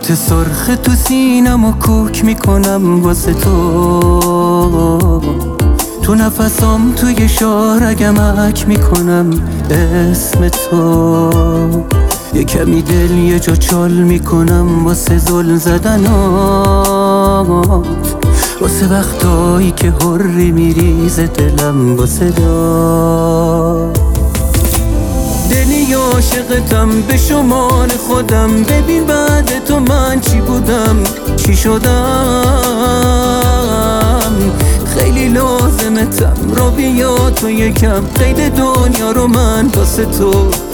خط سرخ تو سینم و کوک میکنم واسه تو نفسام توی شاه رگمک میکنم اسم تو. یه کمی دل یه جا چال میکنم واسه زل زدنات، واسه وقتایی که حری میریزه دلم با صدا. دلی عاشقتم به شمال خودم، ببین بعد تو من چی بودم چی شدم. خیلی لازمتم رو بیا تو یکم، قید دنیا رو من واسه تو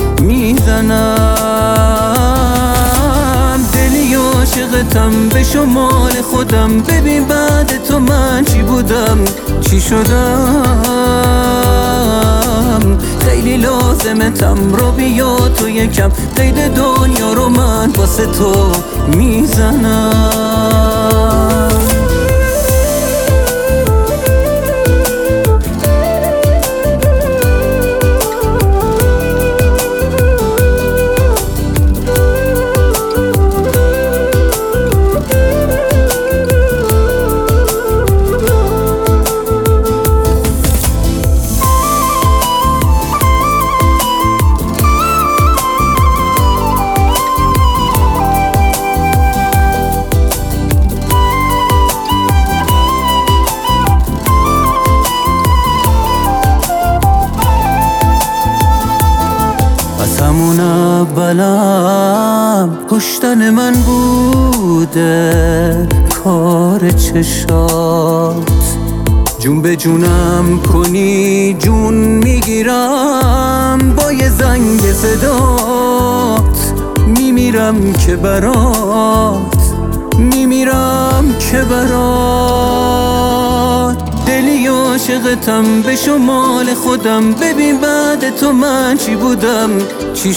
میزنم. دلی عاشقتم به شمال خودم، ببین بعد تو من چی بودم چی شدم. خیلی لازمتم رو بیا تو یکم، قید دنیا رو من واسه تو میزنم. همون اولم کشتن من بوده کار چشات. جون به جونم کنی جون میگیرم با یه زنگ صدات. میمیرم که برات، میمیرم که برات. دلی عاشقتم به شمال خودم، ببین بعد تو من چی بودم چی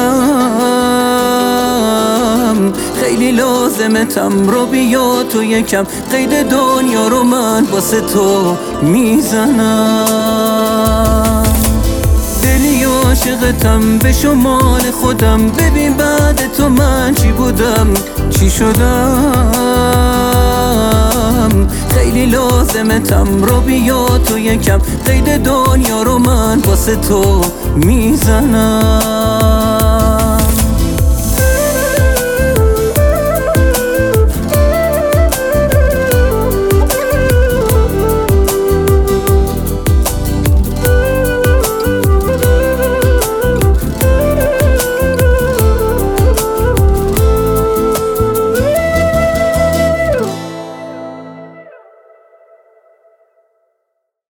شدم. خیلی لازمتم رو بیا تو یکم، قید دنیا رو من واسه تو میزنم. دلی عاشقتم به شمال خودم، ببین بعد تو من چی بودم چی شدم. خیلی لازمتم رو بیا تو یکم، قید دنیا رو من واسه تو میزنم.